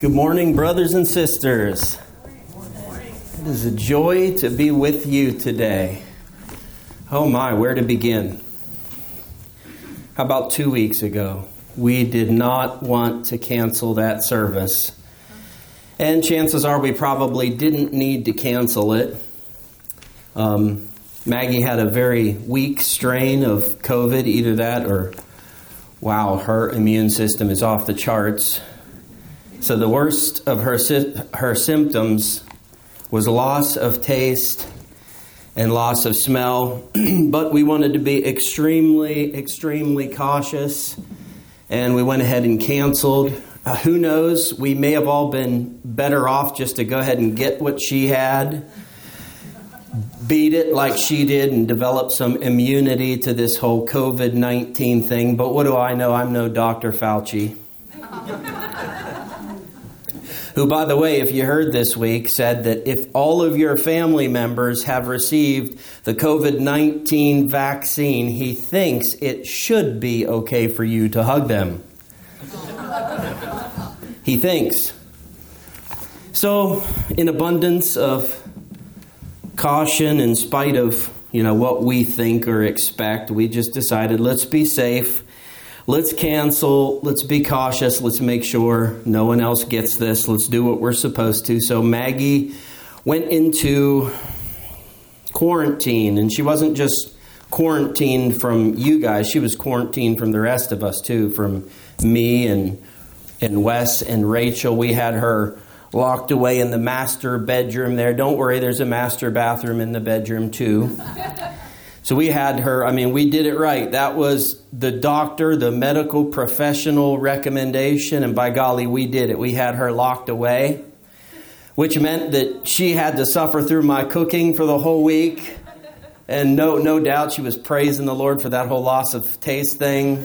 Good morning, brothers and sisters. It is a joy to be with you today. Oh my, where to begin? How about 2 weeks ago? We did not want to cancel that service. And chances are we probably didn't need to cancel it. Maggie had a very weak strain of COVID, either that or, wow, her immune system is off the charts. So the worst of her symptoms was loss of taste and loss of smell. But we wanted to be extremely cautious. And we went ahead and canceled. Who knows? We may have all been better off just to go ahead and get what she had. Beat it like she did and develop some immunity to this whole COVID-19 thing. But what do I know? I'm no Dr. Fauci. Who, by the way, if you heard this week, said that if all of your family members have received the COVID-19 vaccine, he thinks it should be okay for you to hug them. He thinks. So, in abundance of caution, in spite of, what we think or expect, we just decided, let's be safe. Let's cancel, let's be cautious, let's make sure no one else gets this, let's do what we're supposed to. So Maggie went into quarantine, and she wasn't just quarantined from you guys, she was quarantined from the rest of us too, from me and Wes and Rachel. We had her locked away in the master bedroom there. Don't worry, there's a master bathroom in the bedroom too. So we had her, we did it right. That was the doctor, the medical professional recommendation, and by golly, we did it. We had her locked away, which meant that she had to suffer through my cooking for the whole week. And no doubt she was praising the Lord for that whole loss of taste thing.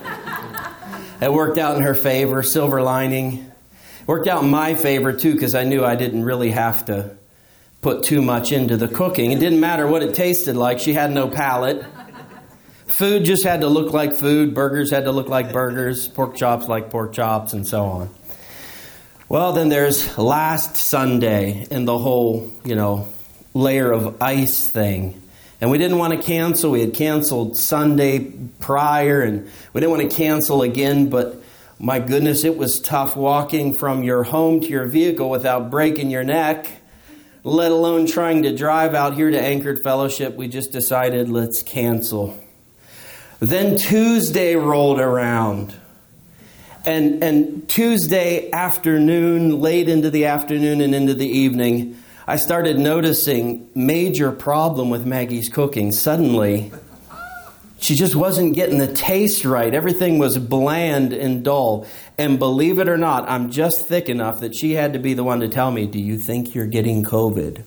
It worked out in her favor, silver lining. It worked out in my favor too, because I knew I didn't really have to put too much into the cooking. It didn't matter what it tasted like. She had no palate. Food just had to look like food. Burgers had to look like burgers. Pork chops like pork chops, and so on. Well, then there's last Sunday and the whole, layer of ice thing. And we didn't want to cancel. We had canceled Sunday prior, and we didn't want to cancel again. But my goodness, it was tough walking from your home to your vehicle without breaking your neck, let alone trying to drive out here to Anchored Fellowship. We just decided, let's cancel. Then Tuesday rolled around. And Tuesday afternoon, late into the afternoon and into the evening, I started noticing major problem with Maggie's cooking. Suddenly, she just wasn't getting the taste right. Everything was bland and dull. And believe it or not, I'm just thick enough that she had to be the one to tell me, do you think you're getting COVID?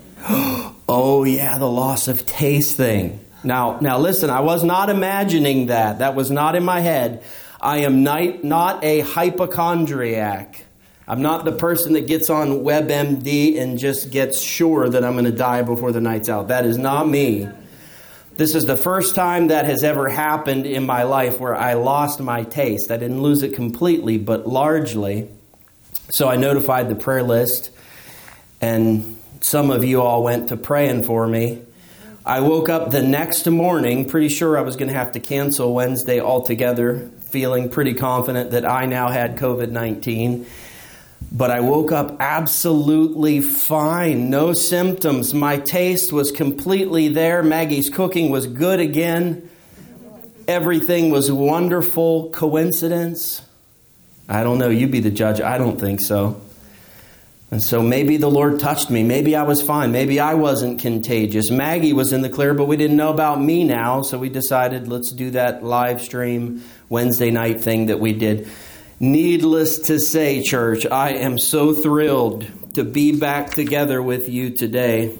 Oh yeah, the loss of taste thing. Now listen, I was not imagining that. That was not in my head. I am not a hypochondriac. I'm not the person that gets on WebMD and just gets sure that I'm going to die before the night's out. That is not me. This is the first time that has ever happened in my life where I lost my taste. I didn't lose it completely, but largely. So I notified the prayer list, and some of you all went to praying for me. I woke up the next morning, pretty sure I was going to have to cancel Wednesday altogether, feeling pretty confident that I now had COVID-19. But I woke up absolutely fine. No symptoms. My taste was completely there. Maggie's cooking was good again. Everything was wonderful. Coincidence? I don't know. You be the judge. I don't think so. And so maybe the Lord touched me. Maybe I was fine. Maybe I wasn't contagious. Maggie was in the clear, but we didn't know about me now. So we decided let's do that live stream Wednesday night thing that we did. Needless to say, church, I am so thrilled to be back together with you today.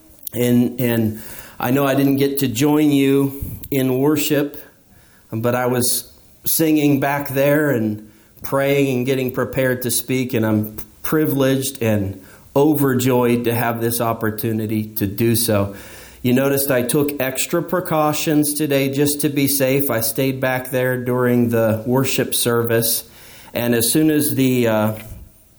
And I know I didn't get to join you in worship, but I was singing back there and praying and getting prepared to speak. And I'm privileged and overjoyed to have this opportunity to do so. You noticed I took extra precautions today just to be safe. I stayed back there during the worship service. And as soon as the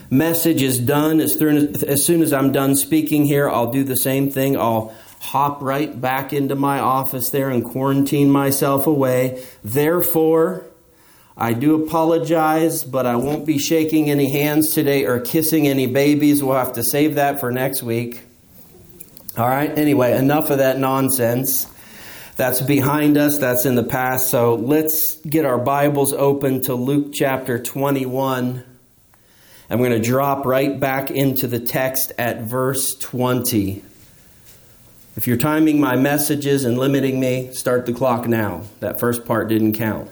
message is done, as soon as I'm done speaking here, I'll do the same thing. I'll hop right back into my office there and quarantine myself away. Therefore, I do apologize, but I won't be shaking any hands today or kissing any babies. We'll have to save that for next week. All right. Anyway, enough of that nonsense. That's behind us. That's in the past. So let's get our Bibles open to Luke chapter 21. I'm going to drop right back into the text at verse 20. If you're timing my messages and limiting me, start the clock now. That first part didn't count.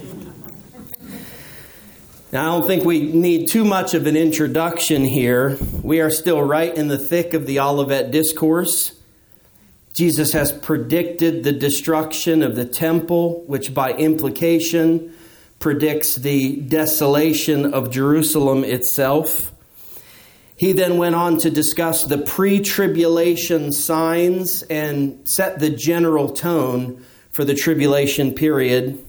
Now, I don't think we need too much of an introduction here. We are still right in the thick of the Olivet Discourse. Jesus has predicted the destruction of the temple, which by implication predicts the desolation of Jerusalem itself. He then went on to discuss the pre-tribulation signs and set the general tone for the tribulation period.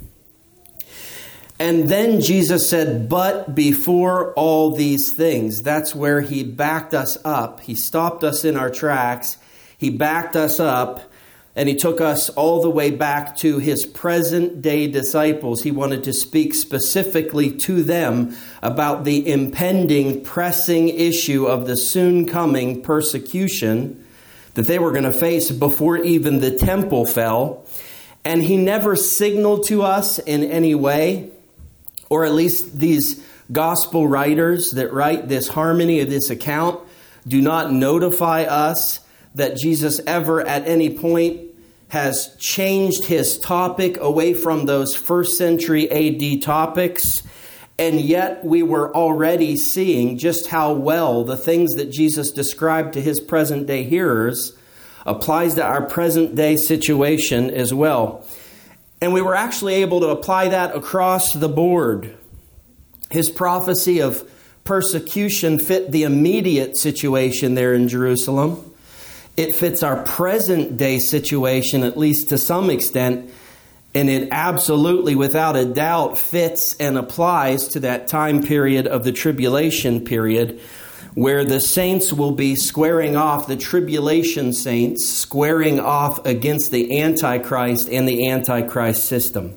And then Jesus said, but before all these things, that's where he backed us up. He stopped us in our tracks. He backed us up and he took us all the way back to his present day disciples. He wanted to speak specifically to them about the impending, pressing issue of the soon coming persecution that they were going to face before even the temple fell. And he never signaled to us in any way, or at least these gospel writers that write this harmony of this account do not notify us that Jesus ever at any point has changed his topic away from those first century AD topics. And yet we were already seeing just how well the things that Jesus described to his present day hearers applies to our present day situation as well. And we were actually able to apply that across the board. His prophecy of persecution fit the immediate situation there in Jerusalem. It fits our present day situation, at least to some extent. And it absolutely, without a doubt, fits and applies to that time period of the tribulation period, where the saints will be squaring off, the tribulation saints, squaring off against the Antichrist and the Antichrist system.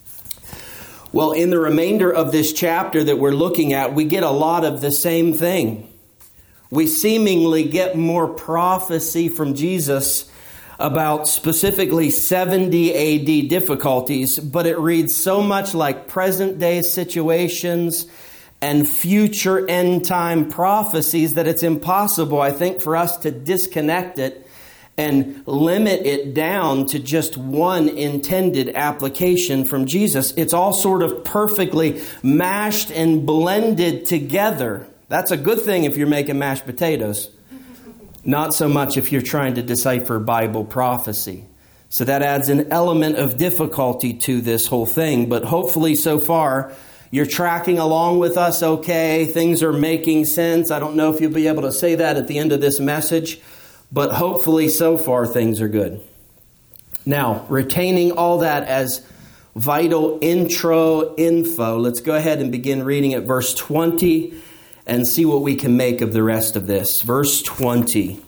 Well, in the remainder of this chapter that we're looking at, we get a lot of the same thing. We seemingly get more prophecy from Jesus about specifically 70 AD difficulties, but it reads so much like present day situations and future end time prophecies that it's impossible, I think, for us to disconnect it and limit it down to just one intended application from Jesus. It's all sort of perfectly mashed and blended together. That's a good thing if you're making mashed potatoes. Not so much if you're trying to decipher Bible prophecy. So that adds an element of difficulty to this whole thing. But hopefully so far, you're tracking along with us okay. Things are making sense. I don't know if you'll be able to say that at the end of this message, but hopefully so far things are good. Now, retaining all that as vital intro info, let's go ahead and begin reading at verse 20 and see what we can make of the rest of this. Verse 20.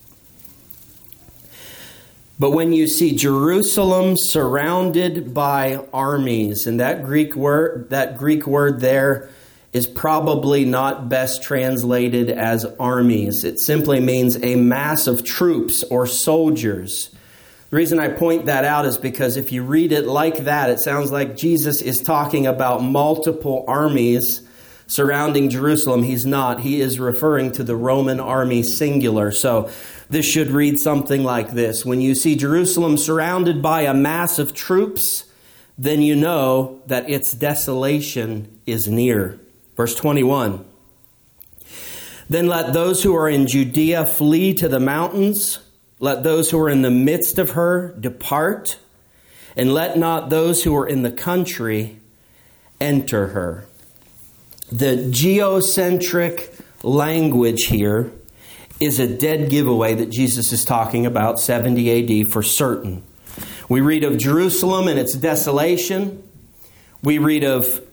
But when you see Jerusalem surrounded by armies, and that Greek word there is probably not best translated as armies. It simply means a mass of troops or soldiers. The reason I point that out is because if you read it like that, it sounds like Jesus is talking about multiple armies surrounding Jerusalem. He's not. He is referring to the Roman army singular. So this should read something like this. When you see Jerusalem surrounded by a mass of troops, then you know that its desolation is near. Verse 21. Then let those who are in Judea flee to the mountains. Let those who are in the midst of her depart. And let not those who are in the country enter her. The geocentric language here is a dead giveaway that Jesus is talking about 70 AD for certain. We read of Jerusalem and its desolation. We read of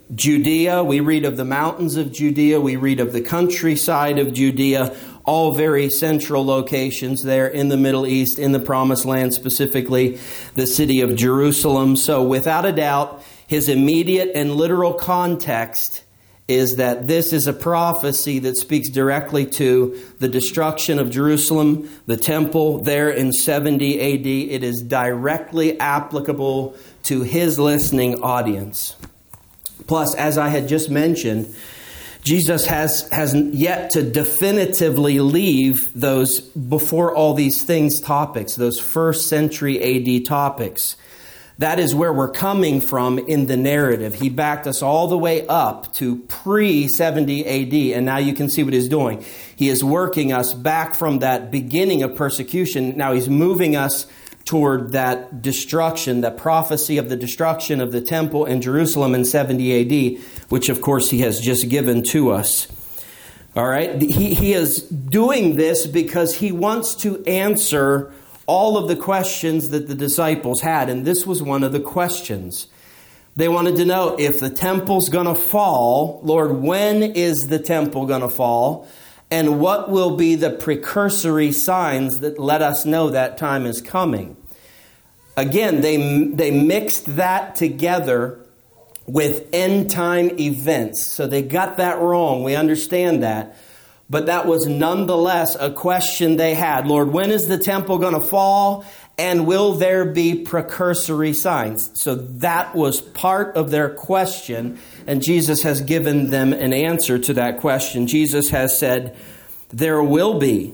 Judea. We read of the mountains of Judea. We read of the countryside of Judea. All very central locations there in the Middle East, in the Promised Land, specifically the city of Jerusalem. So without a doubt, his immediate and literal context is that this is a prophecy that speaks directly to the destruction of Jerusalem, the temple there in 70 AD. It is directly applicable to his listening audience. Plus, as I had just mentioned, Jesus has yet to definitively leave those before all these things topics, those first century AD topics. That is where we're coming from in the narrative. He backed us all the way up to pre-70 AD, and now you can see what he's doing. He is working us back from that beginning of persecution. Now he's moving us toward that destruction, that prophecy of the destruction of the temple in Jerusalem in 70 AD, which of course he has just given to us. All right. He is doing this because he wants to answer all of the questions that the disciples had. And this was one of the questions. They wanted to know, if the temple's going to fall, Lord, when is the temple going to fall? And what will be the precursory signs that let us know that time is coming? Again, they mixed that together with end time events. So they got that wrong. We understand that. But that was nonetheless a question they had. Lord, when is the temple going to fall? And will there be precursory signs? So that was part of their question. And Jesus has given them an answer to that question. Jesus has said, there will be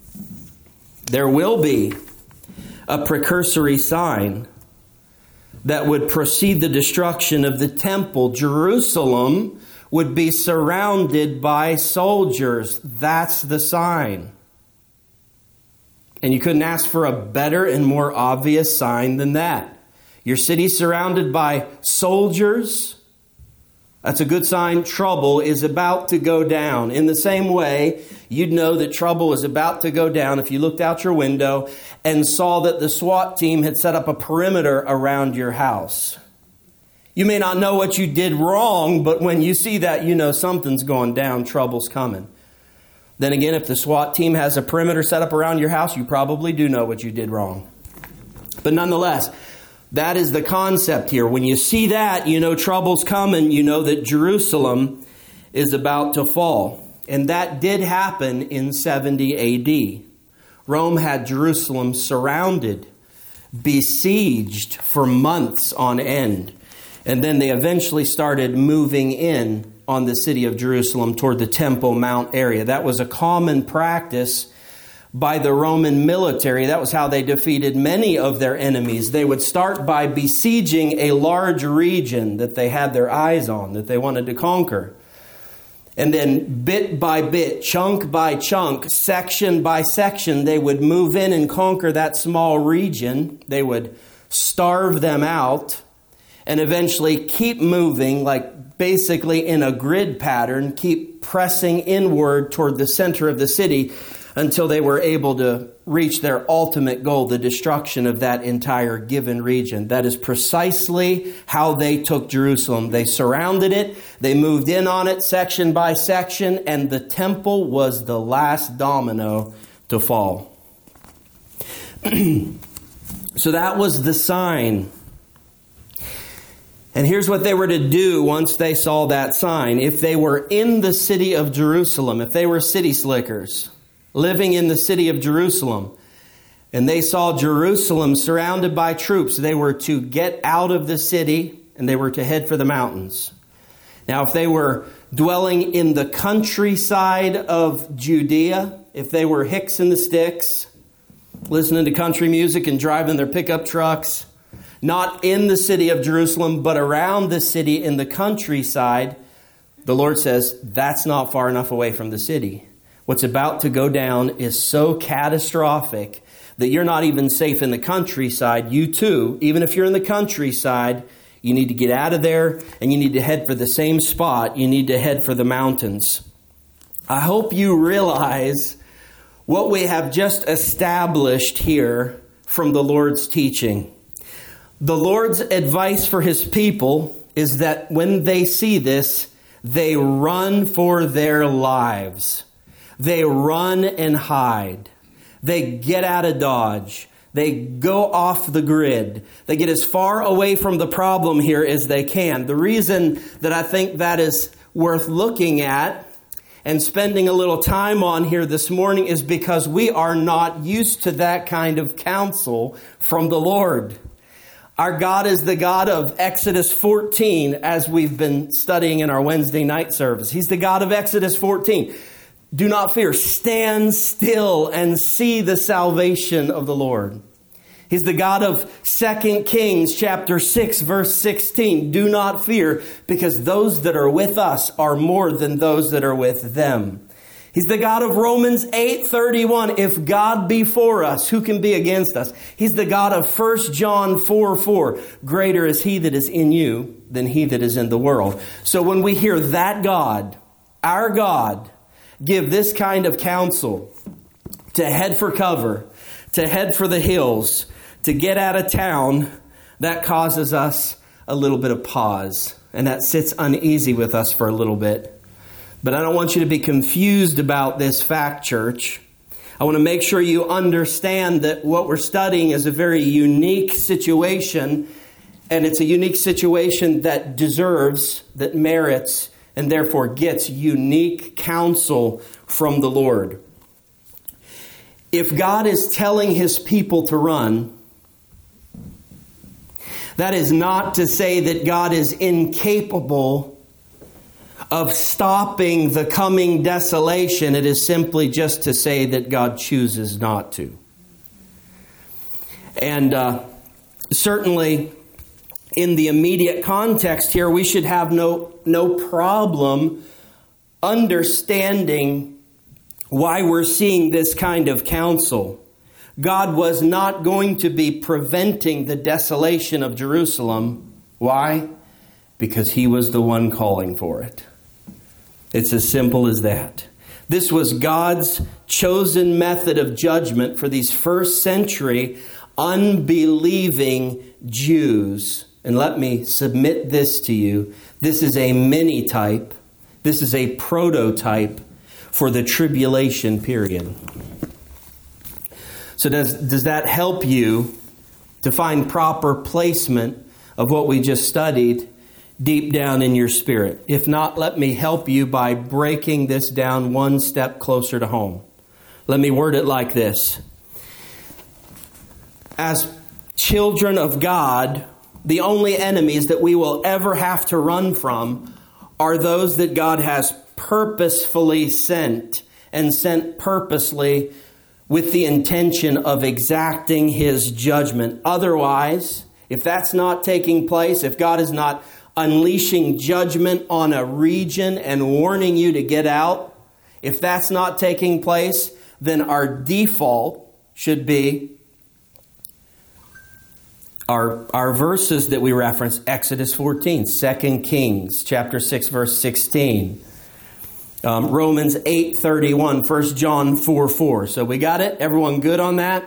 a precursory sign that would precede the destruction of the temple. Jerusalem would be surrounded by soldiers. That's the sign. And you couldn't ask for a better and more obvious sign than that. Your city surrounded by soldiers. That's a good sign. Trouble is about to go down. In the same way, you'd know that trouble is about to go down if you looked out your window and saw that the SWAT team had set up a perimeter around your house. You may not know what you did wrong, but when you see that, you know something's going down, trouble's coming. Then again, if the SWAT team has a perimeter set up around your house, you probably do know what you did wrong. But nonetheless, that is the concept here. When you see that, you know trouble's coming. You know that Jerusalem is about to fall. And that did happen in 70 AD. Rome had Jerusalem surrounded, besieged for months on end. And then they eventually started moving in on the city of Jerusalem toward the Temple Mount area. That was a common practice by the Roman military. That was how they defeated many of their enemies. They would start by besieging a large region that they had their eyes on, that they wanted to conquer. And then bit by bit, chunk by chunk, section by section, they would move in and conquer that small region. They would starve them out and eventually keep moving, like basically in a grid pattern, keep pressing inward toward the center of the city until they were able to reach their ultimate goal, the destruction of that entire given region. That is precisely how they took Jerusalem. They surrounded it, they moved in on it section by section, and the temple was the last domino to fall. So that was the sign. And here's what they were to do once they saw that sign. If they were in the city of Jerusalem, if they were city slickers living in the city of Jerusalem, and they saw Jerusalem surrounded by troops, they were to get out of the city and they were to head for the mountains. Now, if they were dwelling in the countryside of Judea, if they were hicks in the sticks, listening to country music and driving their pickup trucks, not in the city of Jerusalem, but around the city in the countryside, the Lord says, that's not far enough away from the city. What's about to go down is so catastrophic that you're not even safe in the countryside. You too, even if you're in the countryside, you need to get out of there and you need to head for the same spot. You need to head for the mountains. I hope you realize what we have just established here from the Lord's teaching. The Lord's advice for his people is that when they see this, they run for their lives. They run and hide. They get out of Dodge. They go off the grid. They get as far away from the problem here as they can. The reason that I think that is worth looking at and spending a little time on here this morning is because we are not used to that kind of counsel from the Lord. Our God is the God of Exodus 14, as we've been studying in our Wednesday night service. He's the God of Exodus 14. Do not fear. Stand still and see the salvation of the Lord. He's the God of 2 Kings chapter 6, verse 16. Do not fear, because those that are with us are more than those that are with them. He's the God of Romans 8:31. If God be for us, who can be against us? He's the God of 1 John 4:4. Greater is he that is in you than he that is in the world. So when we hear that God, our God, give this kind of counsel to head for cover, to head for the hills, to get out of town, that causes us a little bit of pause. And that sits uneasy with us for a little bit. But I don't want you to be confused about this fact, church. I want to make sure you understand that what we're studying is a very unique situation. And it's a unique situation that deserves, that merits, and therefore gets unique counsel from the Lord. If God is telling his people to run, that is not to say that God is incapable of stopping the coming desolation. It is simply just to say that God chooses not to. And certainly in the immediate context here, we should have no problem understanding why we're seeing this kind of counsel. God was not going to be preventing the desolation of Jerusalem. Why? Because he was the one calling for it. It's as simple as that. This was God's chosen method of judgment for these first century unbelieving Jews. And let me submit this to you. This is a mini type. This is a prototype for the tribulation period. So does that help you to find proper placement of what we just studied deep down in your spirit? If not, let me help you by breaking this down one step closer to home. Let me word it like this. As children of God, the only enemies that we will ever have to run from are those that God has purposefully sent, and sent purposely with the intention of exacting his judgment. Otherwise, if that's not taking place, if God is not unleashing judgment on a region and warning you to get out, if that's not taking place, then our default should be our verses that we reference: Exodus 14, 2 Kings chapter 6, verse 16, Romans 8:31, 1 John 4:4. So we got it? Everyone good on that?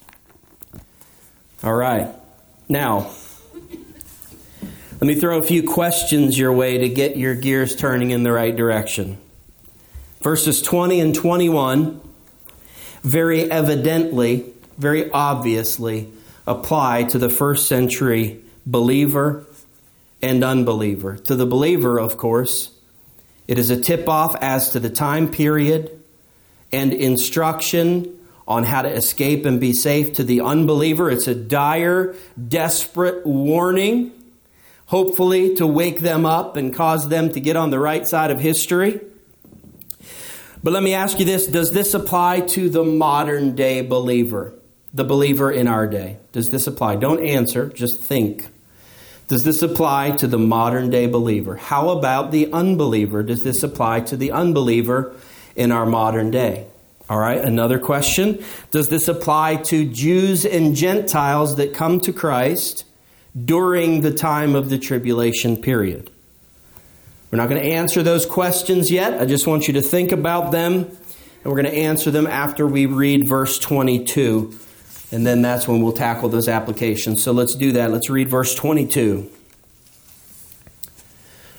All right. Now, let me throw a few questions your way to get your gears turning in the right direction. Verses 20 and 21 very evidently, very obviously apply to the first century believer and unbeliever. To the believer, of course, it is a tip-off as to the time period and instruction on how to escape and be safe. To the unbeliever, it's a dire, desperate warning, hopefully to wake them up and cause them to get on the right side of history. But let me ask you this: does this apply to the modern day believer? The believer in our day. Does this apply? Don't answer, just think. Does this apply to the modern day believer? How about the unbeliever? Does this apply to the unbeliever in our modern day? All right, another question. Does this apply to Jews and Gentiles that come to Christ during the time of the tribulation period? We're not going to answer those questions yet. I just want you to think about them. And we're going to answer them after we read verse 22. And then that's when we'll tackle those applications. So let's do that. Let's read verse 22.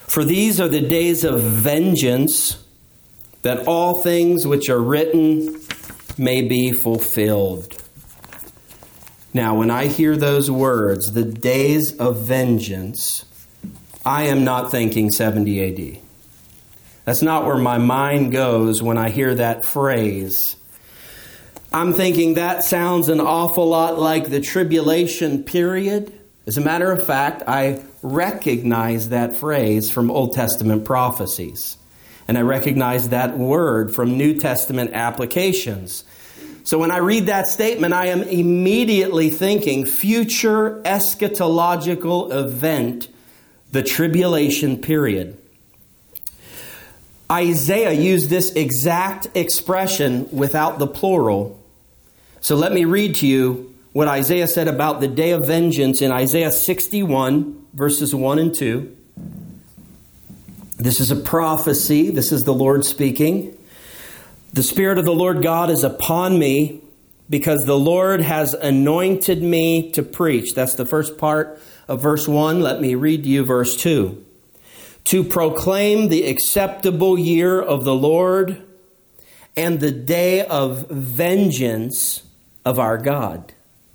For these are the days of vengeance, that all things which are written may be fulfilled. Now, when I hear those words, the days of vengeance, I am not thinking 70 AD. That's not where my mind goes when I hear that phrase. I'm thinking that sounds an awful lot like the tribulation period. As a matter of fact, I recognize that phrase from Old Testament prophecies. And I recognize that word from New Testament applications. So when I read that statement, I am immediately thinking future eschatological event, the tribulation period. Isaiah used this exact expression without the plural. So let me read to you what Isaiah said about the day of vengeance in Isaiah 61, verses 1 and 2. This is a prophecy. This is the Lord speaking. The Spirit of the Lord God is upon me because the Lord has anointed me to preach. That's the first part of verse 1. Let me read to you verse 2. To proclaim the acceptable year of the Lord and the day of vengeance of our God.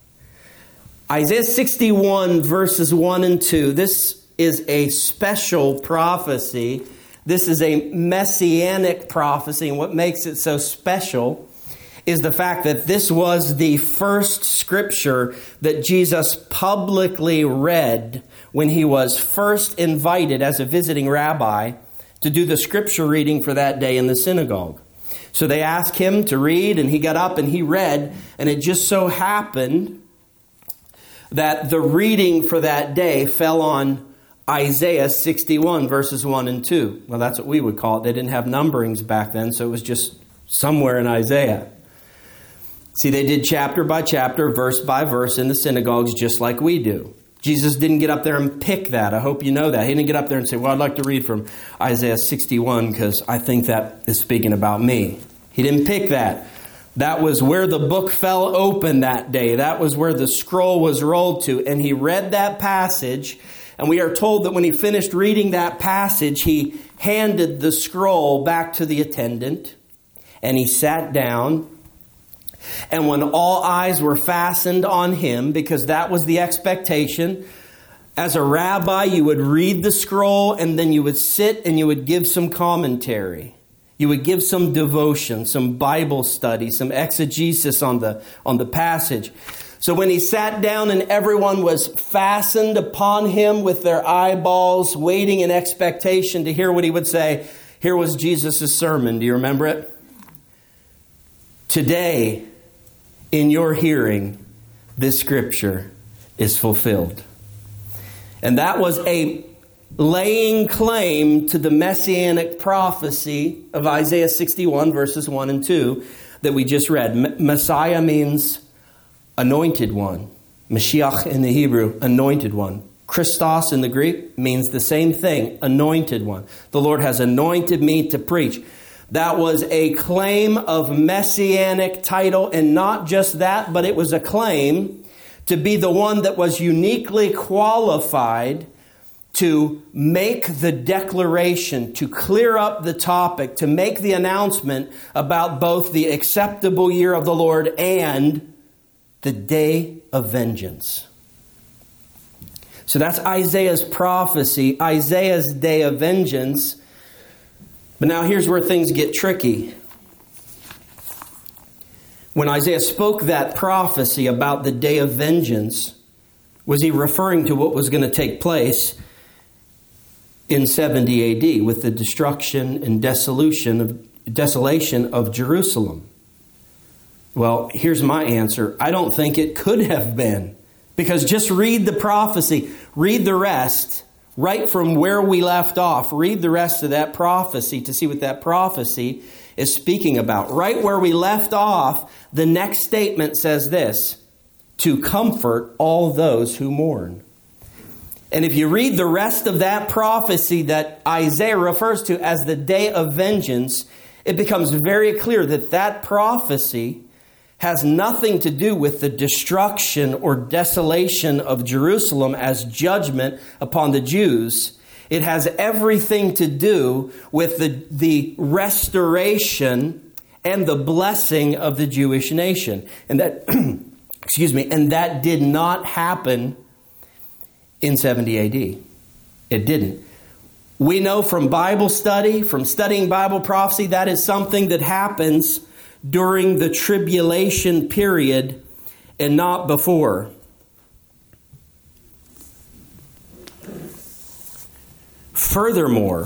Isaiah 61 verses 1 and 2. This is a special prophecy. This is a messianic prophecy. And what makes it so special is the fact that this was the first scripture that Jesus publicly read when he was first invited as a visiting rabbi to do the scripture reading for that day in the synagogue. So they asked him to read, and he got up and he read, and it just so happened that the reading for that day fell on Isaiah 61, verses 1 and 2. Well, that's what we would call it. They didn't have numberings back then, so it was just somewhere in Isaiah. See, they did chapter by chapter, verse by verse in the synagogues just like we do. Jesus didn't get up there and pick that. I hope you know that. He didn't get up there and say, well, I'd like to read from Isaiah 61 because I think that is speaking about me. He didn't pick that. That was where the book fell open that day. That was where the scroll was rolled to. And he read that passage. And we are told that when he finished reading that passage, he handed the scroll back to the attendant. And he sat down. And when all eyes were fastened on him, because that was the expectation, as a rabbi, you would read the scroll and then you would sit and you would give some commentary. You would give some devotion, some Bible study, some exegesis on the passage. So when he sat down and everyone was fastened upon him with their eyeballs, waiting in expectation to hear what he would say, here was Jesus' sermon. Do you remember it? Today, in your hearing, this scripture is fulfilled. And that was a laying claim to the messianic prophecy of Isaiah 61, verses 1 and 2 that we just read. Messiah means anointed one. Mashiach in the Hebrew, anointed one. Christos in the Greek means the same thing, anointed one. The Lord has anointed me to preach. That was a claim of messianic title, and not just that, but it was a claim to be the one that was uniquely qualified to make the declaration, to clear up the topic, to make the announcement about both the acceptable year of the Lord and the day of vengeance. So that's Isaiah's prophecy, Isaiah's day of vengeance. But now here's where things get tricky. When Isaiah spoke that prophecy about the day of vengeance, was he referring to what was going to take place in 70 AD with the destruction and desolation of Jerusalem? Well, here's my answer. I don't think it could have been. Because just read the prophecy. Read the rest. Right from where we left off. Read the rest of that prophecy to see what that prophecy is speaking about. Right where we left off, the next statement says this: to comfort all those who mourn. And if you read the rest of that prophecy that Isaiah refers to as the day of vengeance, it becomes very clear that that prophecy has nothing to do with the destruction or desolation of Jerusalem as judgment upon the Jews. It has everything to do with the restoration and the blessing of the Jewish nation. And that, and that did not happen in 70 AD. It didn't. We know from Bible study, from studying Bible prophecy, that is something that happens during the tribulation period and not before. Furthermore,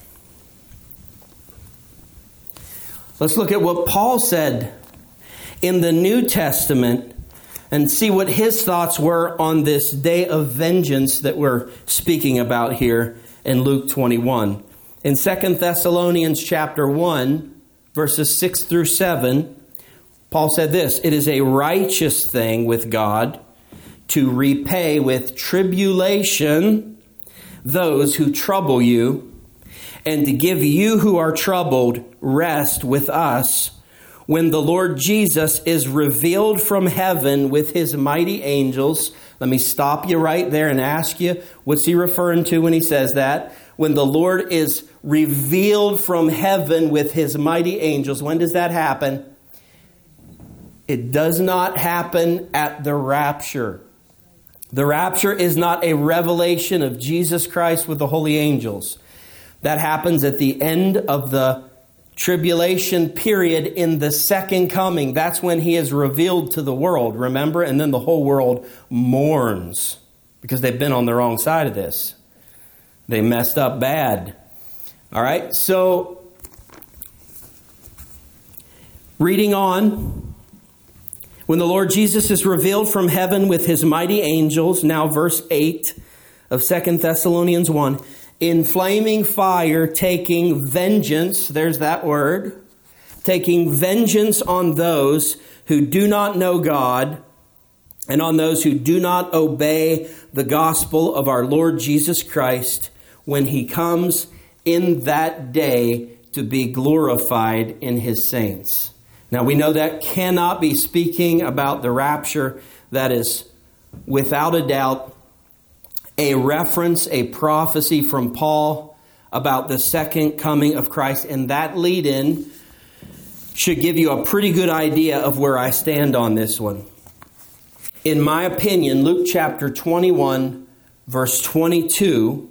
let's look at what Paul said in the New Testament and see what his thoughts were on this day of vengeance that we're speaking about here in Luke 21. In 2 Thessalonians chapter 1, verses 6 through 7, Paul said this, "It is a righteous thing with God to repay with tribulation those who trouble you, and to give you who are troubled rest with us when the Lord Jesus is revealed from heaven with his mighty angels." Let me stop you right there and ask you, what's he referring to when he says that? When the Lord is revealed from heaven with his mighty angels, when does that happen? It does not happen at the rapture. The rapture is not a revelation of Jesus Christ with the holy angels. That happens at the end of the tribulation period in the second coming. That's when he is revealed to the world, remember? And then the whole world mourns because they've been on the wrong side of this. They messed up bad. All right, so reading on. When the Lord Jesus is revealed from heaven with his mighty angels, now verse 8 of 2 Thessalonians 1, in flaming fire taking vengeance, there's that word, taking vengeance on those who do not know God and on those who do not obey the gospel of our Lord Jesus Christ when he comes in that day to be glorified in his saints. Now we know that cannot be speaking about the rapture. That is without a doubt a reference, a prophecy from Paul about the second coming of Christ. And that lead-in should give you a pretty good idea of where I stand on this one. In my opinion, Luke chapter 21, verse 22,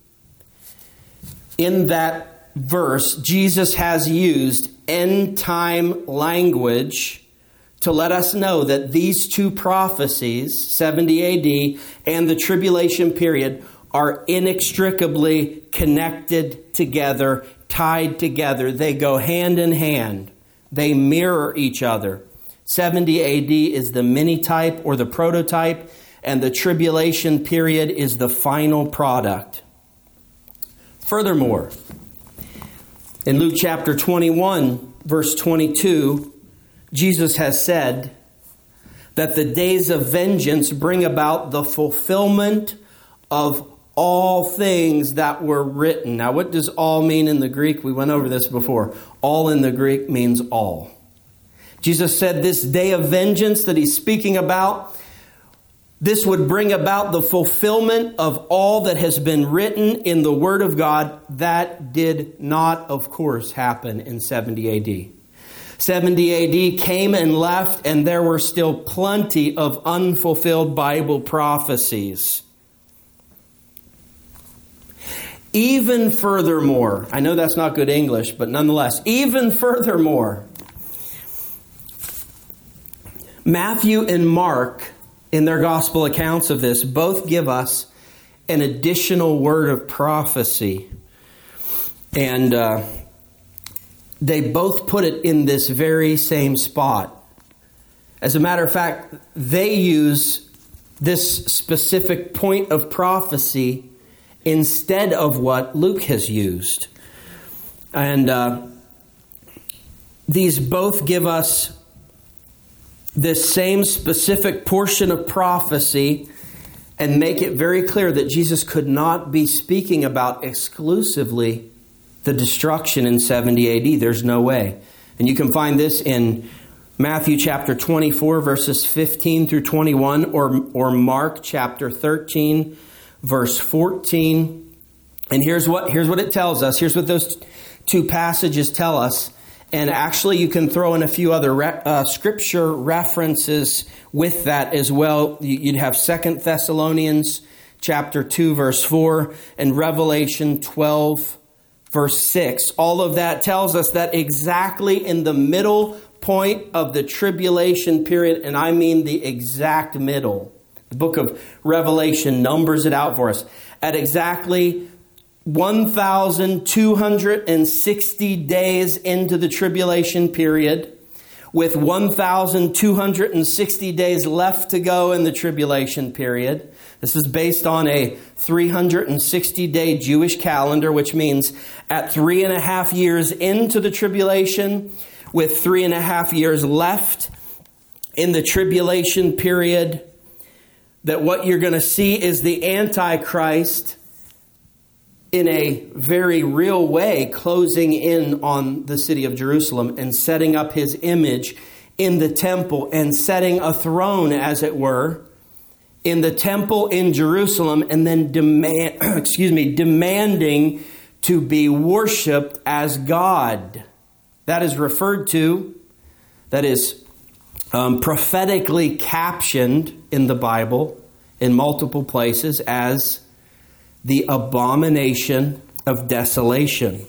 in that verse, Jesus has used end-time language to let us know that these two prophecies, 70 AD and the tribulation period, are inextricably connected together, tied together. They go hand in hand. They mirror each other. 70 AD is the mini-type or the prototype, and the tribulation period is the final product. Furthermore, in Luke chapter 21, verse 22, Jesus has said that the days of vengeance bring about the fulfillment of all things that were written. Now, what does all mean in the Greek? We went over this before. All in the Greek means all. Jesus said this day of vengeance that he's speaking about, this would bring about the fulfillment of all that has been written in the Word of God. That did not, of course, happen in 70 AD. 70 AD came and left, and there were still plenty of unfulfilled Bible prophecies. Even furthermore, I know that's not good English, but nonetheless, even furthermore, Matthew and Mark, in their gospel accounts of this, both give us an additional word of prophecy. And they both put it in this very same spot. As a matter of fact, they use this specific point of prophecy instead of what Luke has used. And these both give us this same specific portion of prophecy and make it very clear that Jesus could not be speaking about exclusively the destruction in 70 AD. There's no way. And you can find this in Matthew chapter 24, verses 15 through 21, or Mark chapter 13, verse 14, And here's what it tells us. Here's what those two passages tell us. And actually, you can throw in a few other scripture references with that as well. You'd have 2 Thessalonians chapter 2, verse 4, and Revelation 12, verse 6. All of that tells us that exactly in the middle point of the tribulation period, and I mean the exact middle, the book of Revelation numbers it out for us, at exactly 1,260 days into the tribulation period, with 1,260 days left to go in the tribulation period. This is based on a 360-day Jewish calendar, which means at 3.5 years into the tribulation, with 3.5 years left in the tribulation period, that what you're going to see is the Antichrist in a very real way closing in on the city of Jerusalem and setting up his image in the temple and setting a throne, as it were, in the temple in Jerusalem, and then demanding to be worshipped as God. That is referred to, that is prophetically captioned in the Bible in multiple places as the abomination of desolation.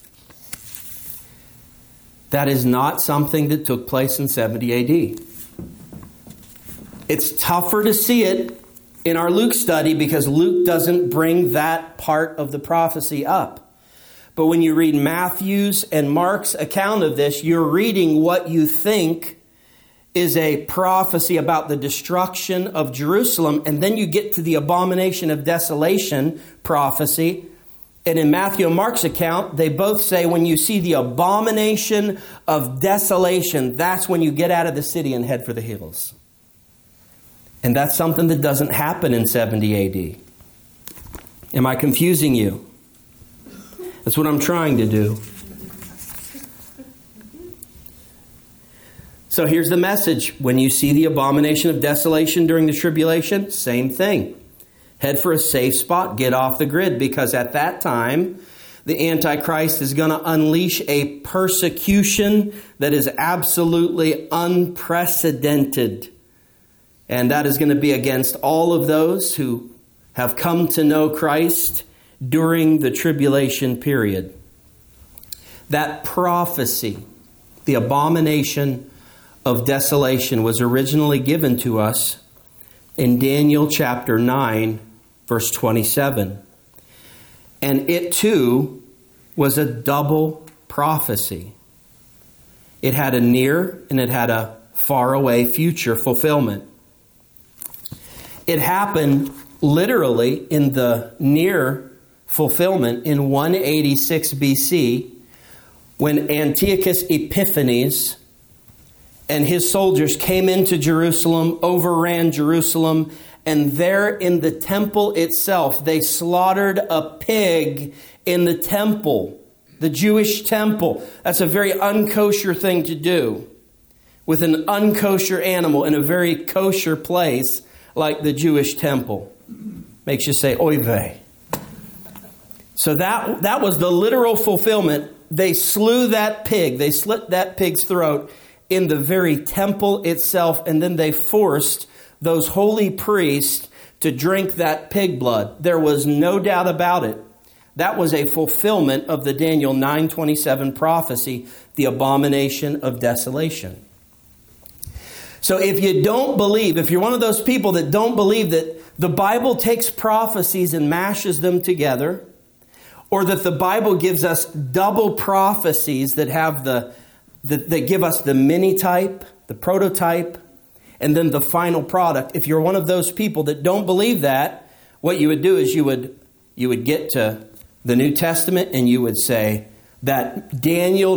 That is not something that took place in 70 AD. It's tougher to see it in our Luke study because Luke doesn't bring that part of the prophecy up. But when you read Matthew's and Mark's account of this, you're reading what you think is a prophecy about the destruction of Jerusalem. And then you get to the abomination of desolation prophecy. And in Matthew and Mark's account, they both say when you see the abomination of desolation, that's when you get out of the city and head for the hills. And that's something that doesn't happen in 70 AD. Am I confusing you? That's what I'm trying to do. So here's the message. When you see the abomination of desolation during the tribulation, same thing. Head for a safe spot. Get off the grid, because at that time, the Antichrist is going to unleash a persecution that is absolutely unprecedented. And that is going to be against all of those who have come to know Christ during the tribulation period. That prophecy, the abomination of desolation, was originally given to us in Daniel chapter 9, verse 27. And it too was a double prophecy. It had a near and it had a faraway future fulfillment. It happened literally in the near fulfillment in 186 BC when Antiochus Epiphanes and his soldiers came into Jerusalem, overran Jerusalem, and there in the temple itself, they slaughtered a pig in the temple, the Jewish temple. That's a very unkosher thing to do with an unkosher animal in a very kosher place like the Jewish temple. Makes you say, oy vey. So that was the literal fulfillment. They slew that pig. They slit that pig's throat in the very temple itself, and then they forced those holy priests to drink that pig blood. There was no doubt about it. That was a fulfillment of the Daniel 9:27 prophecy, the abomination of desolation. So if you don't believe, if you're one of those people that don't believe that the Bible takes prophecies and mashes them together, or that the Bible gives us double prophecies that have that give us the mini type, the prototype, and then the final product. If you're one of those people that don't believe that, what you would do is you would get to the New Testament and you would say that Daniel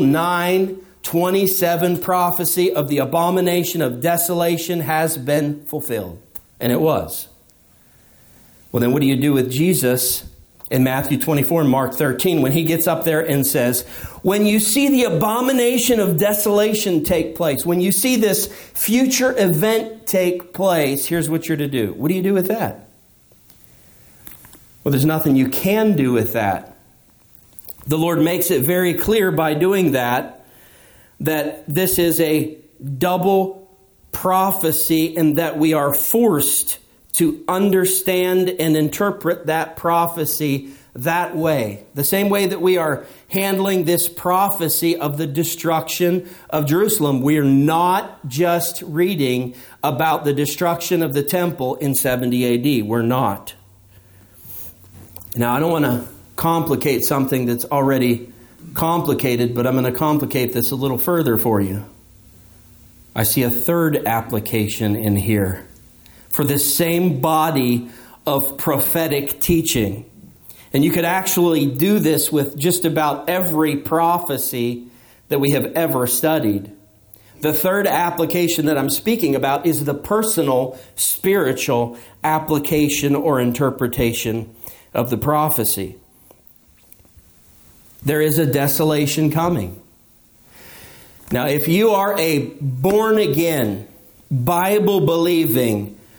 9:27 prophecy of the abomination of desolation has been fulfilled. And it was. Well, then what do you do with Jesus in Matthew 24 and Mark 13 when he gets up there and says, when you see the abomination of desolation take place, when you see this future event take place, here's what you're to do. What do you do with that? Well, there's nothing you can do with that. The Lord makes it very clear by doing that this is a double prophecy and that we are forced to understand and interpret that prophecy that way. The same way that we are handling this prophecy of the destruction of Jerusalem. We are not just reading about the destruction of the temple in 70 AD. We're not. Now, I don't want to complicate something that's already complicated, but I'm going to complicate this a little further for you. I see a third application in here for this same body of prophetic teaching. And you could actually do this with just about every prophecy that we have ever studied. The third application that I'm speaking about is the personal, spiritual application or interpretation of the prophecy. There is a desolation coming. Now, if you are a born-again, Bible-believing,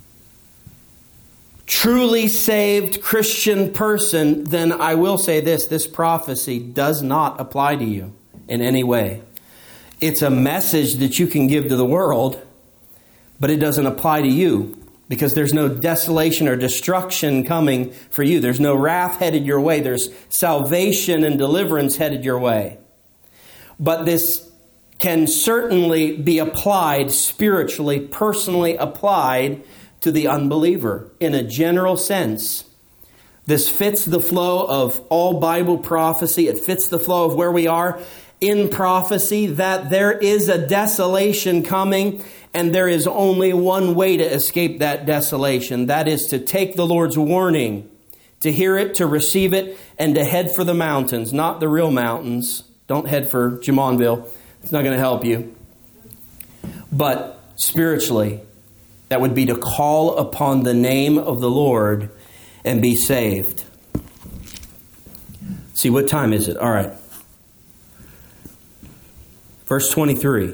truly saved Christian person, then I will say this prophecy does not apply to you in any way. It's a message that you can give to the world, but it doesn't apply to you because there's no desolation or destruction coming for you. There's no wrath headed your way. There's salvation and deliverance headed your way. But this can certainly be applied spiritually, personally applied to the unbeliever in a general sense. This fits the flow of all Bible prophecy. It fits the flow of where we are in prophecy, that there is a desolation coming, and there is only one way to escape that desolation. That is to take the Lord's warning, to hear it, to receive it, and to head for the mountains, not the real mountains. Don't head for Jumonville. It's not going to help you. But spiritually, that would be to call upon the name of the Lord and be saved. See, what time is it? All right. Verse 23.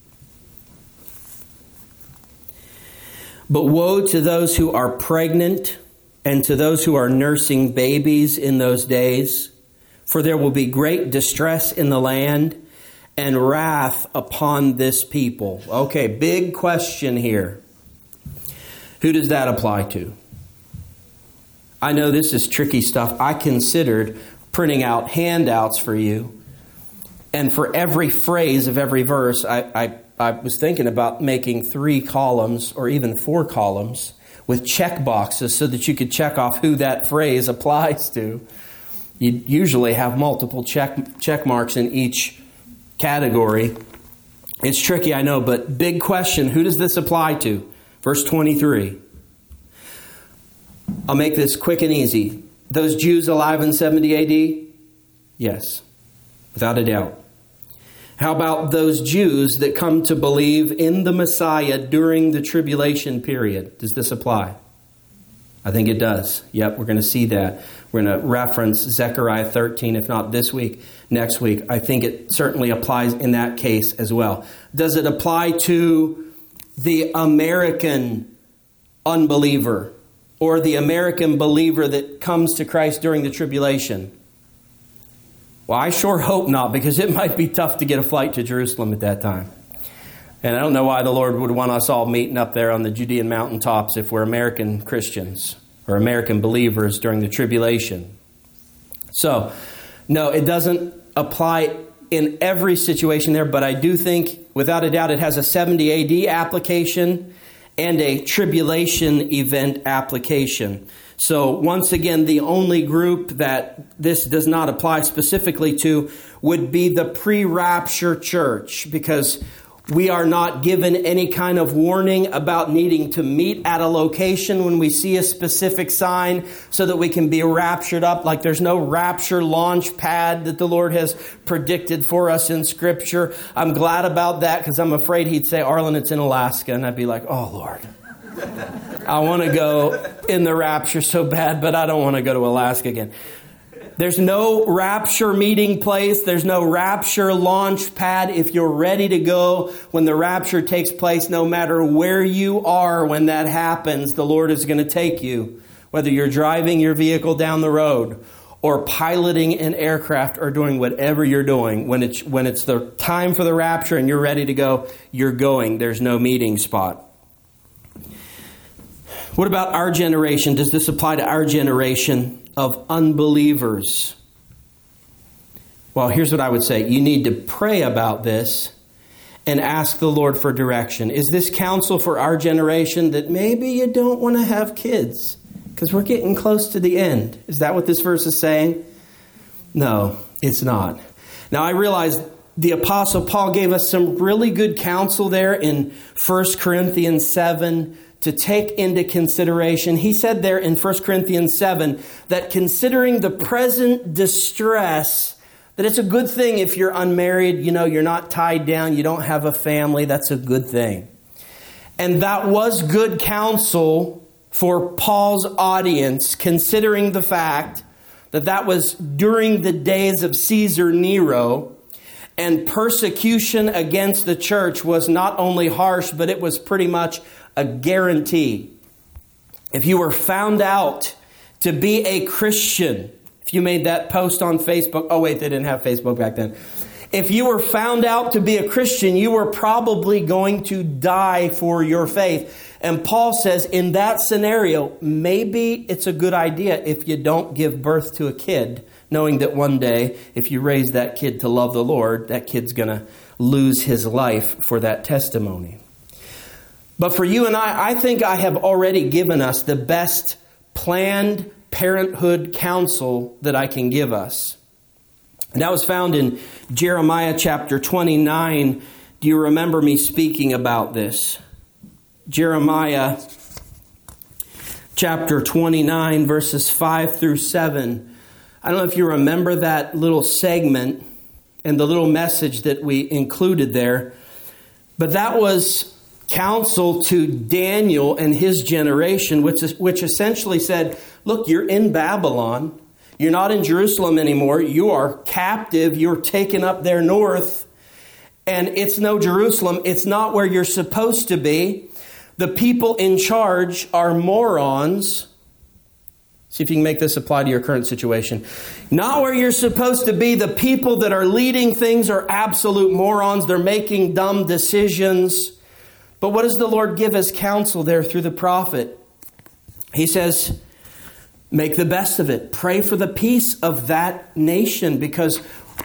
But woe to those who are pregnant and to those who are nursing babies in those days, for there will be great distress in the land and wrath upon this people. Okay, big question here. Who does that apply to? I know this is tricky stuff. I considered printing out handouts for you. And for every phrase of every verse, I was thinking about making 3 columns or even 4 columns with check boxes so that you could check off who that phrase applies to. You usually have multiple check marks in each category. It's tricky, I know, but big question. Who does this apply to? Verse 23. I'll make this quick and easy. Those Jews alive in 70 AD? Yes, without a doubt. How about those Jews that come to believe in the Messiah during the tribulation period? Does this apply? I think it does. Yep, we're going to see that. We're going to reference Zechariah 13, if not this week, next week. I think it certainly applies in that case as well. Does it apply to the American unbeliever or the American believer that comes to Christ during the tribulation? Well, I sure hope not, because it might be tough to get a flight to Jerusalem at that time. And I don't know why the Lord would want us all meeting up there on the Judean mountaintops if we're American Christians or American believers during the tribulation. So, no, it doesn't apply in every situation there, but I do think, without a doubt, it has a 70 AD application and a tribulation event application. So once again, the only group that this does not apply specifically to would be the pre-rapture church, because we are not given any kind of warning about needing to meet at a location when we see a specific sign so that we can be raptured up. Like there's no rapture launch pad that the Lord has predicted for us in Scripture. I'm glad about that, because I'm afraid He'd say, Arlen, it's in Alaska. And I'd be like, oh, Lord. I want to go in the rapture so bad, but I don't want to go to Alaska again. There's no rapture meeting place. There's no rapture launch pad. If you're ready to go when the rapture takes place, no matter where you are when that happens, the Lord is going to take you Whether you're driving your vehicle down the road or piloting an aircraft or doing whatever you're doing, when it's the time for the rapture and you're ready to go, you're going. There's no meeting spot. What about our generation? Does this apply to our generation of unbelievers? Well, here's what I would say. You need to pray about this and ask the Lord for direction. Is this counsel for our generation that maybe you don't want to have kids because we're getting close to the end? Is that what this verse is saying? No, it's not. Now, I realize the Apostle Paul gave us some really good counsel there in 1 Corinthians 7 to take into consideration. He said there in 1 Corinthians 7 that considering the present distress, that it's a good thing if you're unmarried, you're not tied down, you don't have a family, that's a good thing. And that was good counsel for Paul's audience, considering the fact that that was during the days of Caesar Nero, and persecution against the church was not only harsh, but it was pretty much a guarantee. If you were found out to be a Christian, if you made that post on Facebook, oh wait, they didn't have Facebook back then. If you were found out to be a Christian, you were probably going to die for your faith. And Paul says in that scenario, maybe it's a good idea if you don't give birth to a kid, knowing that one day, if you raise that kid to love the Lord, that kid's going to lose his life for that testimony. But for you and I think I have already given us the best planned parenthood counsel that I can give us. And that was found in Jeremiah chapter 29. Do you remember me speaking about this? Jeremiah chapter 29, verses 5 through 7. I don't know if you remember that little segment and the little message that we included there, but that was counsel to Daniel and his generation, which essentially said, look, you're in Babylon. You're not in Jerusalem anymore. You are captive. You're taken up there north. And it's no Jerusalem. It's not where you're supposed to be. The people in charge are morons. See if you can make this apply to your current situation. Not where you're supposed to be. The people that are leading things are absolute morons. They're making dumb decisions. But what does the Lord give as counsel there through the prophet? He says, make the best of it. Pray for the peace of that nation, because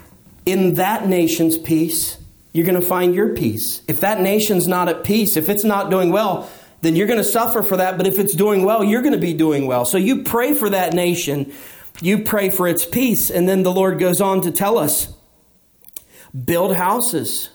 in that nation's peace, you're going to find your peace. If that nation's not at peace, if it's not doing well, then you're going to suffer for that. But if it's doing well, you're going to be doing well. So you pray for that nation. You pray for its peace. And then the Lord goes on to tell us, build houses,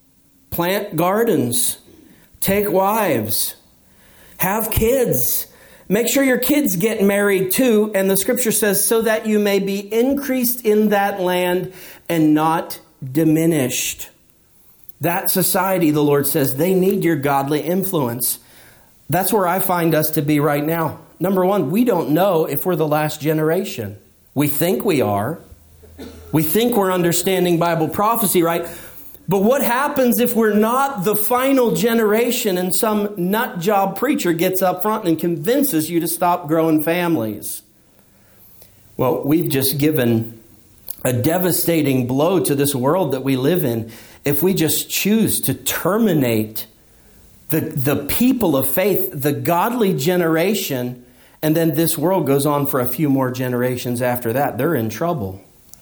plant gardens, take wives, have kids. Make sure your kids get married too. And the scripture says, so that you may be increased in that land and not diminished. That society, the Lord says, they need your godly influence. That's where I find us to be right now. Number one, we don't know if we're the last generation. We think we are. We think we're understanding Bible prophecy, right? But what happens if we're not the final generation and some nut job preacher gets up front and convinces you to stop growing families? Well, we've just given a devastating blow to this world that we live in if we just choose to terminate the people of faith, the godly generation, and then this world goes on for a few more generations after that. They're in trouble.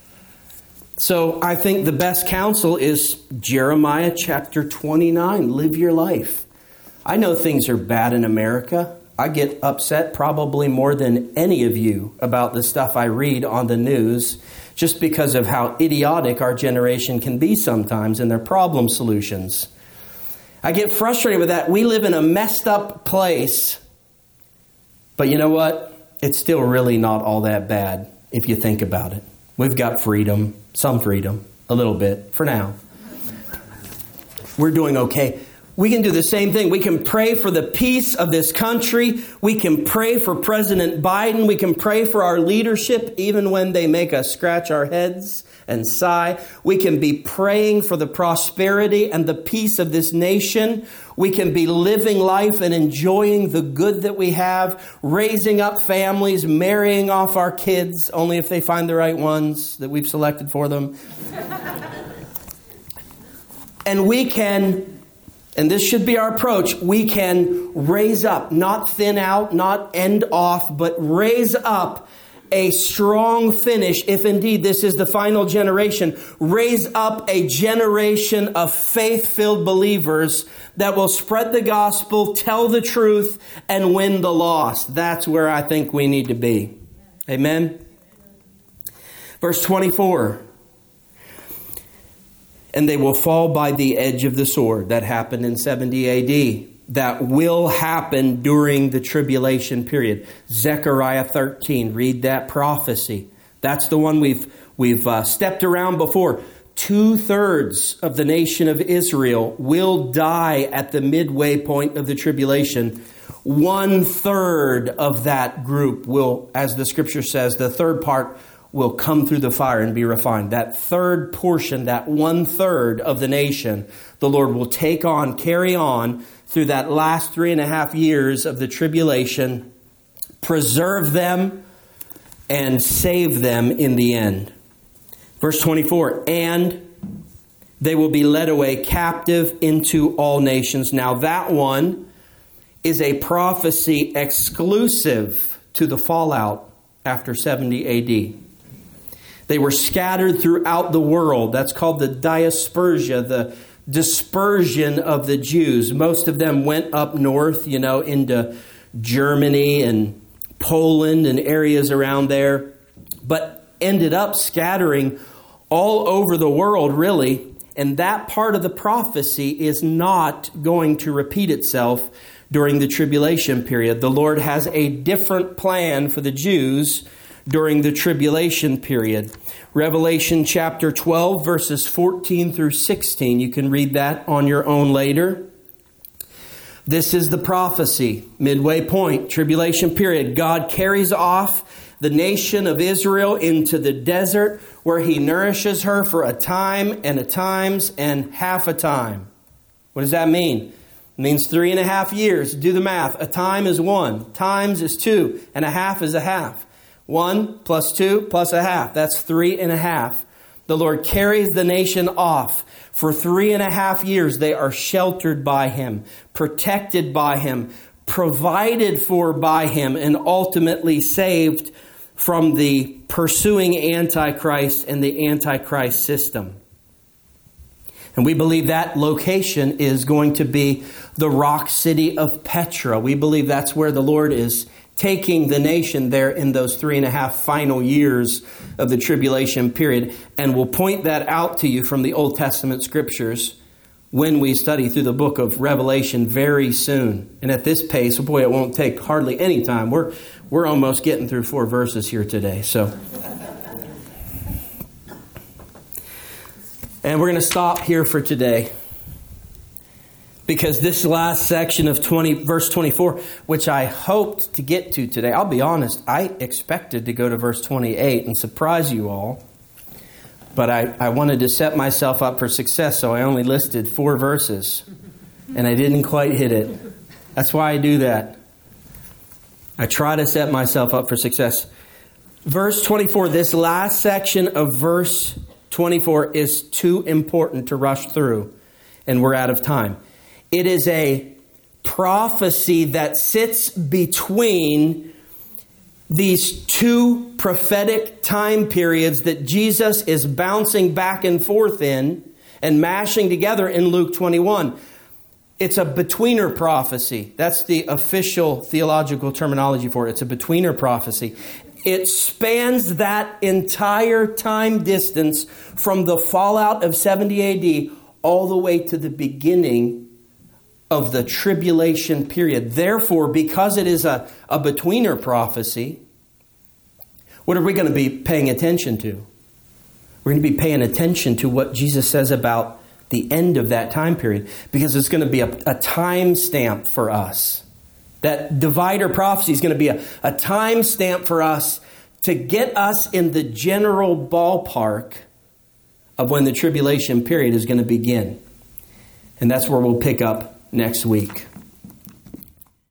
So I think the best counsel is Jeremiah chapter 29. Live your life. I know things are bad in America. I get upset probably more than any of you about the stuff I read on the news, just because of how idiotic our generation can be sometimes in their problem solutions. I get frustrated with that. We live in a messed up place. But you know what? It's still really not all that bad if you think about it. We've got freedom, some freedom, a little bit, for now. We're doing okay. We can do the same thing. We can pray for the peace of this country. We can pray for President Biden. We can pray for our leadership, even when they make us scratch our heads and sigh. We can be praying for the prosperity and the peace of this nation. We can be living life and enjoying the good that we have, raising up families, marrying off our kids, only if they find the right ones that we've selected for them. And we can, and this should be our approach, we can raise up, not thin out, not end off, but raise up a strong finish, if indeed this is the final generation. Raise up a generation of faith-filled believers that will spread the gospel, tell the truth, and win the lost. That's where I think we need to be. Amen? Verse 24. And they will fall by the edge of the sword. That happened in 70 A.D. That will happen during the tribulation period. Zechariah 13, read that prophecy. That's the one we've stepped around before. 2/3 of the nation of Israel will die at the midway point of the tribulation. 1/3 of that group will, as the scripture says, the third part will come through the fire and be refined. That third portion, that 1/3 of the nation, the Lord will take on, carry on through that last 3.5 years of the tribulation, preserve them, and save them in the end. Verse 24, and they will be led away captive into all nations. Now that one is a prophecy exclusive to the fallout after 70 A.D. They were scattered throughout the world. That's called the diaspersia, the dispersion of the Jews. Most of them went up north, into Germany and Poland and areas around there, but ended up scattering all over the world, really. And that part of the prophecy is not going to repeat itself during the tribulation period. The Lord has a different plan for the Jews during the tribulation period. Revelation chapter 12, verses 14 through 16. You can read that on your own later. This is the prophecy, midway point, tribulation period. God carries off the nation of Israel into the desert where he nourishes her for a time and a times and half a time. What does that mean? It means 3.5 years. Do the math. A time is 1. Times is 2. And a half is a half. 1 plus 2 plus a half. That's 3.5. The Lord carries the nation off. For 3.5 years, they are sheltered by him, protected by him, provided for by him, and ultimately saved from the pursuing Antichrist and the Antichrist system. And we believe that location is going to be the rock city of Petra. We believe that's where the Lord is taking the nation there in those 3.5 final years of the tribulation period. And we'll point that out to you from the Old Testament scriptures when we study through the book of Revelation very soon. And at this pace, boy, it won't take hardly any time. We're almost getting through 4 verses here today. So, and we're going to stop here for today, because this last section of verse 24, which I hoped to get to today, I'll be honest, I expected to go to verse 28 and surprise you all. But I wanted to set myself up for success, so I only listed 4 verses. And I didn't quite hit it. That's why I do that. I try to set myself up for success. Verse 24, this last section of verse 24 is too important to rush through, and we're out of time. It is a prophecy that sits between these 2 prophetic time periods that Jesus is bouncing back and forth in and mashing together in Luke 21. It's a betweener prophecy. That's the official theological terminology for it. It's a betweener prophecy. It spans that entire time distance from the fallout of 70 A.D. all the way to the beginning of the tribulation period. Therefore, because it is a betweener prophecy, what are we going to be paying attention to? We're going to be paying attention to what Jesus says about the end of that time period, because it's going to be a time stamp for us. That divider prophecy is going to be a time stamp for us to get us in the general ballpark of when the tribulation period is going to begin. And that's where we'll pick up next week.